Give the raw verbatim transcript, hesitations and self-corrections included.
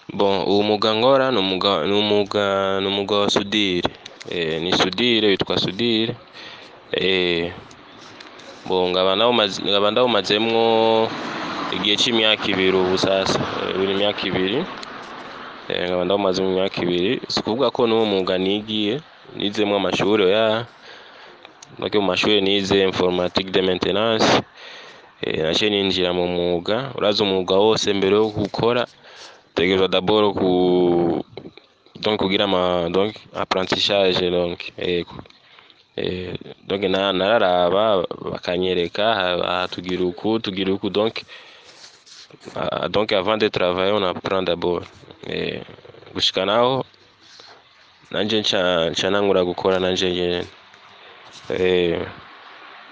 Bon, uwo mwuga nkora ni umwuga ni umwuga ni umwuga wa sudire. Eh, ni sudire, witwa sudire. Eh, bon, nkaba nawumaze nkaba ndawumazemwo igihe c'imyaka ibiri ubu sasa. Eh, ubu ni imyaka ibiri. Eh, nkaba ndawumazemwo imyaka ibiri. Si ukuvuga ko n'uwo mwuga nigiye, nizemwo amashuri oya. Donc mu mashuri nize informatique de maintenance. Eh, naciye ninjira mu mwuga. Urazi umwuga wose mbere yo gukora utegerezwa d'abord ku donc kugira ama donc apprentissage donc eh, eh, donc na nararaba bakanyereka aha tugira uku tugira uku donc ah, donc avant de travailler on apprend d'abord eh, gushika naho nanje nca nca nangura gukora nanje nyene eh